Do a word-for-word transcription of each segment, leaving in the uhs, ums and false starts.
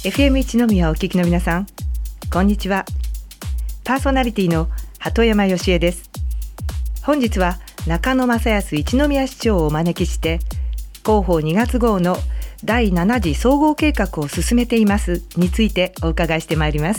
エフエム 一宮をお聞きの皆さん、こんにちは。パーソナリティの鳩山義恵です。本日は中野正康一宮市長をお招きして広報にがつ号のだいなな次総合計画を進めていますについてお伺いしてまいります。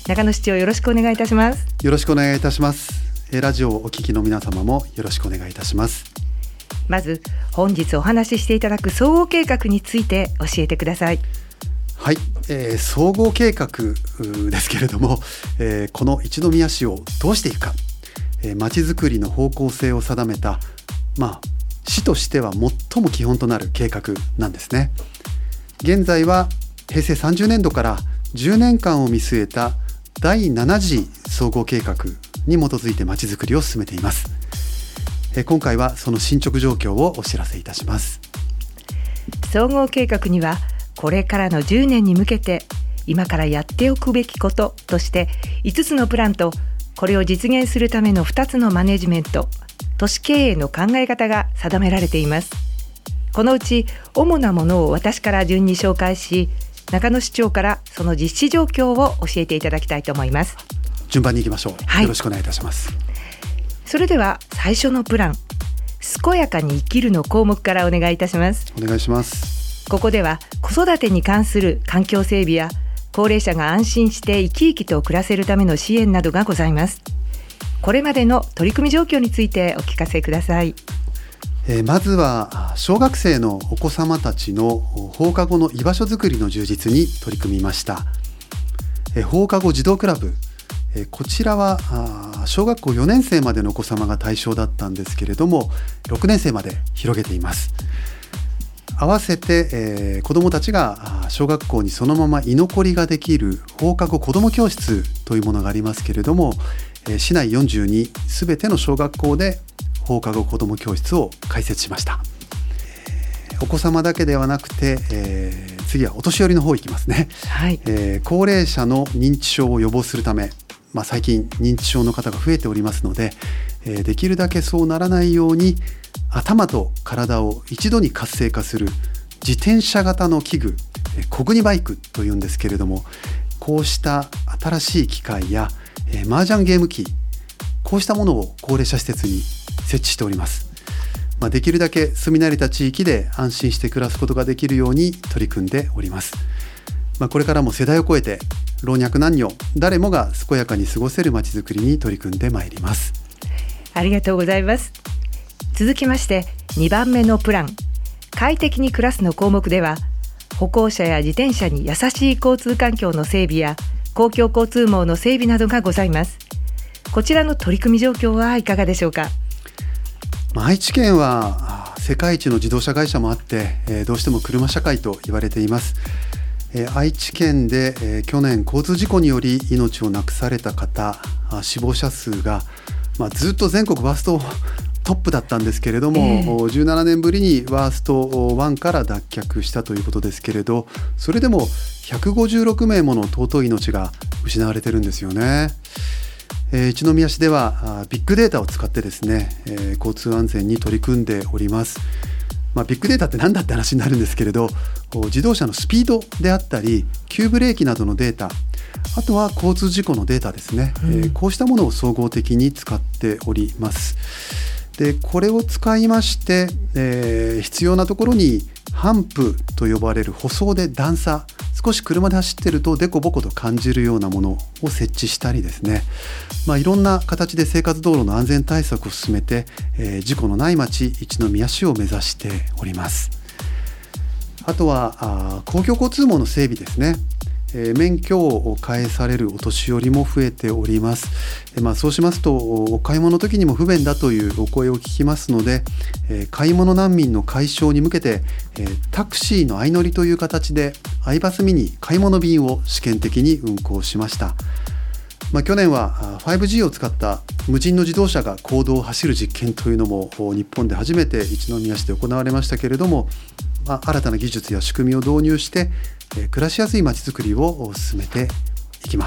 中野市長、よろしくお願いいたします。 よろしくお願いいたします。ラジオをお聞きの皆様もよろしくお願いいたします。 まず本日お話ししていただく総合計画について教えてください。 はい、えー、総合計画ですけれども、えー、この一宮市をどうしていくか、えー、町づくりの方向性を定めた、まあ、市としては最も基本となる計画なんですね。現在はへいせいさんじゅうねんどからじゅうねんかんを見据えただいなな次総合計画に基づいて町づくりを進めています。えー、今回はその進捗状況をお知らせいたします。 総合計画にはこれからのじゅうねんに向けて今からやっておくべきこととしていつつのプランと、これを実現するためのふたつのマネジメント、都市経営の考え方が定められています。このうち主なものを私から順に紹介し、中野市長からその実施状況を教えていただきたいと思います。 順番に行きましょう、 はい、 よろしくお願いいたします。 それでは最初のプラン、健やかに生きるの項目からお願いいたします。 お願いします。 ここでは子育てに関する環境整備や高齢者が安心して生き生きと暮らせるための支援などがございます。これまでの取り組み状況についてお聞かせください。 えー、まずは小学生のお子様たちの放課後の居場所づくりの充実に取り組みました。えー、放課後児童クラブ、えー、こちらは小学校よねんせいまでのお子様が対象だったんですけれども、ろくねんせいまで広げています。合わせて、えー、子どもたちが小学校にそのまま居残りができる放課後子ども教室というものがありますけれども、えー、市内よんじゅうにすべての小学校で放課後子ども教室を開設しました。えー、お子様だけではなくて、えー、次はお年寄りの方行きますね。 はい。 えー、高齢者の認知症を予防するため、まあ、最近認知症の方が増えておりますので、えー、できるだけそうならないように頭と体を一度に活性化する自転車型の器具、コグニバイクというんですけれども、こうした新しい機械や、えー、麻雀ゲーム機、こうしたものを高齢者施設に設置しております。まあ、できるだけ住み慣れた地域で安心して暮らすことができるように取り組んでおります。まあ、これからも世代を超えて老若男女誰もが健やかに過ごせるまちづくりに取り組んでまいります。 ありがとうございます。続きましてにばんめのプラン、快適に暮らすの項目では、歩行者や自転車に優しい交通環境の整備や公共交通網の整備などがございます。こちらの取り組み状況はいかがでしょうか。 愛知県は世界一の自動車会社もあって、えー、どうしても車社会と言われています。えー、愛知県で、えー、去年交通事故により命をなくされた方、死亡者数が、まあ、ずっと全国ワーストトップだったんですけれども、えー、じゅうななねんぶりにワーストワンから脱却したということですけれど、それでもひゃくごじゅうろくめいもの尊い命が失われてるんですよね。えー、一宮市ではビッグデータを使ってですね、えー、交通安全に取り組んでおります。まあ、ビッグデータって何だって話になるんですけれど、自動車のスピードであったり急ブレーキなどのデータ、あとは交通事故のデータですね、うん、えー、こうしたものを総合的に使っております。でこれを使いまして、えー、必要なところにハンプと呼ばれる舗装で段差、少し車で走ってるとデコボコと感じるようなものを設置したりですね、まあ、いろんな形で生活道路の安全対策を進めて、えー、事故のない町一宮市を目指しております。あとはあ公共交通網の整備ですね。えー、免許を返されるお年寄りも増えております。えーまあ、そうしますとお買い物の時にも不便だというお声を聞きますので、えー、買い物難民の解消に向けて、えー、タクシーの相乗りという形でアイバスミニ買い物便を試験的に運行しました。まあ、去年は ファイブジー を使った無人の自動車が公道を走る実験というのも日本で初めて一宮市で行われましたけれども、まあ、新たな技術や仕組みを導入して暮らしやすいまちづくりを進めていきます。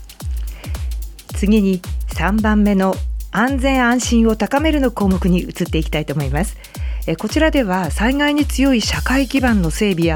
次にさんばんめの安全安心を高めるの項目に移っていきたいと思います。こちらでは災害に強い社会基盤の整備や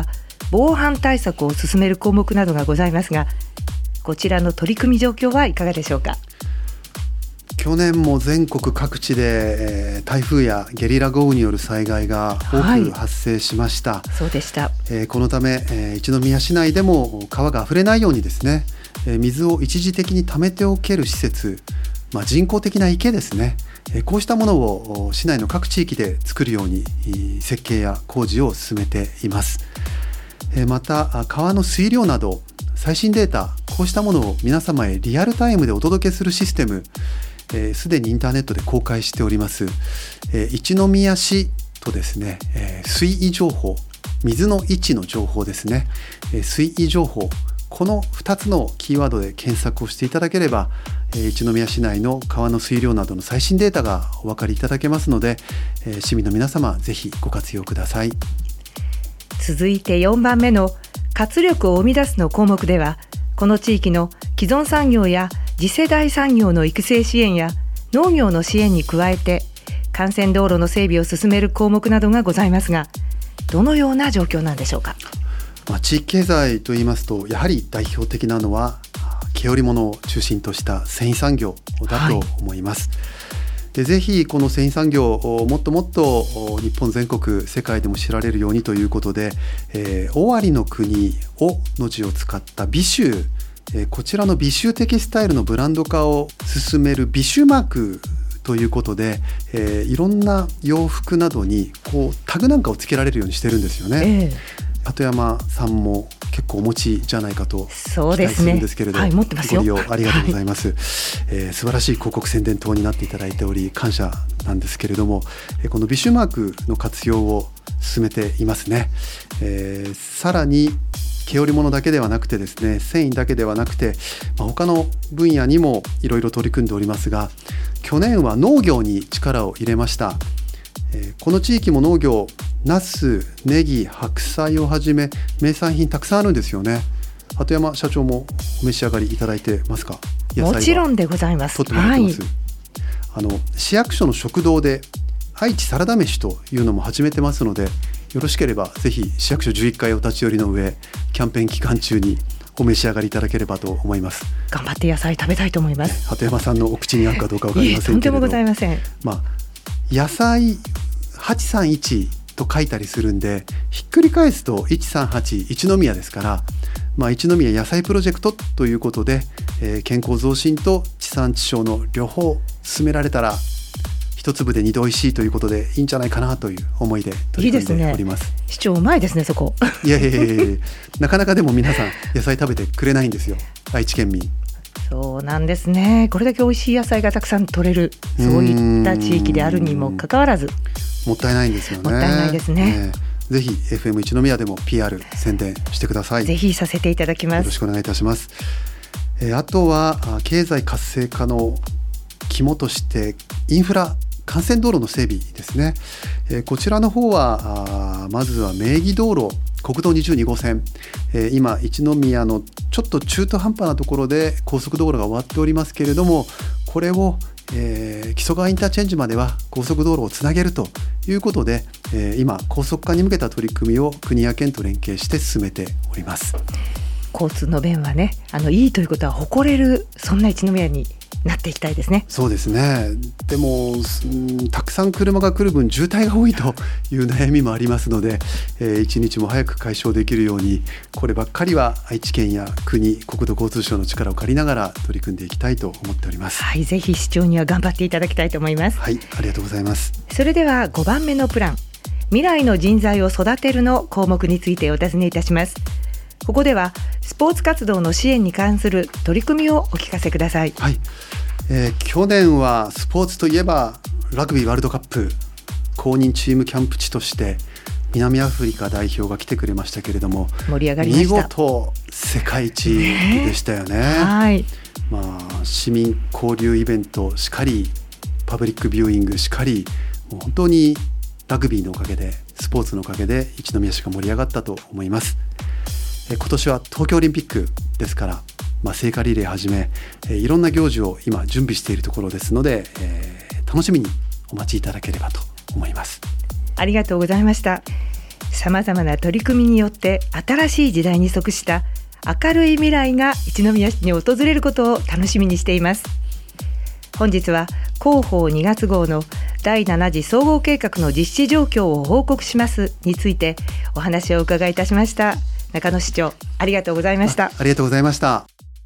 防犯対策を進める項目などがございますが、こちらの取り組み状況はいかがでしょうか。 去年も全国各地で、えー、台風やゲリラ豪雨による災害が多く発生しました、はい、 そうでした、 えー、このため、えー、一宮市内でも川があふれないようにですね、えー、水を一時的に溜めておける施設、まあ、人工的な池ですね、えー、こうしたものを市内の各地域で作るように設計や工事を進めています。えー、また川の水量など最新データ、こうしたものを皆様へリアルタイムでお届けするシステム、すで、えー、にインターネットで公開しております、えー、一宮市とですね、えー、水位情報、水の位置の情報ですね、えー、水位情報、このふたつのキーワードで検索をしていただければ、えー、一宮市内の川の水量などの最新データがお分かりいただけますので、えー、市民の皆様ぜひご活用ください。 続いてよんばんめの活力を生み出すの項目では、この地域の既存産業や次世代産業の育成支援や農業の支援に加えて幹線道路の整備を進める項目などがございますが、どのような状況なんでしょうか。 まあ、地域経済といいますと、やはり代表的なのは毛織物を中心とした繊維産業だと思います、はい、でぜひこの繊維産業をもっともっと日本全国世界でも知られるようにということで、えー、尾張の国尾の字を使った美州、えー、こちらの美州テキスタイルのブランド化を進める美州マークということで、えー、いろんな洋服などにこうタグなんかをつけられるようにしてるんですよね、えー鳩山さんも結構お持ちじゃないかと期待するんですけれど、 はい、持ってますよ。 ご利用ありがとうございます、はい、えー、素晴らしい広告宣伝等になっていただいており感謝なんですけれども、えー、このビシュマークの活用を進めていますね、えー、さらに毛織物だけではなくてですね、繊維だけではなくて、まあ、他の分野にもいろいろ取り組んでおりますが、去年は農業に力を入れました。えー、この地域も農業、ナス、ネギ、白菜をはじめ名産品たくさんあるんですよね。鳩山社長もお召し上がりいただいてますか。 もちろんでございます。 取ってもらってます、はい、あの市役所の食堂で愛知サラダ飯というのも始めてますので、よろしければぜひ市役所じゅういっかいお立ち寄りの上、キャンペーン期間中にお召し上がりいただければと思います。 頑張って野菜食べたいと思います。 鳩山さんのお口に合うかどうかわかりませんけれど、 とんでもございません。 まあ、野菜はちさんいちと書いたりするんで、ひっくり返すといちさんはち一宮ですから、まあ、一宮野菜プロジェクトということで、えー、健康増進と地産地消の両方進められたら一粒で二度おいしいということでいいんじゃないかなという思いで取り組んでおります。 いいですね。市長うまいですね、そこ。 いやいやいやいやなかなかでも皆さん野菜食べてくれないんですよ、愛知県民。 そうなんですね。これだけ美味しい野菜がたくさん取れる、そういった地域であるにもかかわらずもったいないんですよね。 もったいないですね、 えーぜひ エフエム 一宮でも ピーアール 宣伝してください。 ぜひさせていただきます。 よろしくお願いいたします。えー、あとは経済活性化の肝としてインフラ、幹線道路の整備ですね。えー、こちらの方はあまずは名義道路、国道にじゅうに号線、えー、今一宮のちょっと中途半端なところで高速道路が終わっておりますけれども、これをえー、木曽川インターチェンジまでは高速道路をつなげるということで、えー、今高速化に向けた取り組みを国や県と連携して進めております。 交通の便はね、あのいいということは誇れる、そんな一宮になっていきたいですね。 そうですね。でも、うん、たくさん車が来る分渋滞が多いという悩みもありますので、えー、一日も早く解消できるように、こればっかりは愛知県や国、国土交通省の力を借りながら取り組んでいきたいと思っております。 はい、ぜひ市長には頑張っていただきたいと思います。 はい、ありがとうございます。 それではごばんめのプラン、未来の人材を育てるの項目についてお尋ねいたします。ここではスポーツ活動の支援に関する取り組みをお聞かせください。 はい、えー、去年はスポーツといえばラグビーワールドカップ公認チームキャンプ地として南アフリカ代表が来てくれましたけれども、 盛り上がりました。 見事世界一でしたよね。 はい、 まあ、市民交流イベントしかり、パブリックビューイングしかり、もう本当にラグビーのおかげで、スポーツのおかげで一宮市が盛り上がったと思います。え今年は東京オリンピックですから、まあ、聖火リレーはじめ、えー、いろんな行事を今準備しているところですので、えー、楽しみにお待ちいただければと思います。 ありがとうございました。 さまざまな取り組みによって新しい時代に即した明るい未来が一宮市に訪れることを楽しみにしています。本日は広報にがつ号のだいなな次総合計画の実施状況を報告しますについてお話を伺いいたしました。中野市長、ありがとうございました。 あ、ありがとうございました。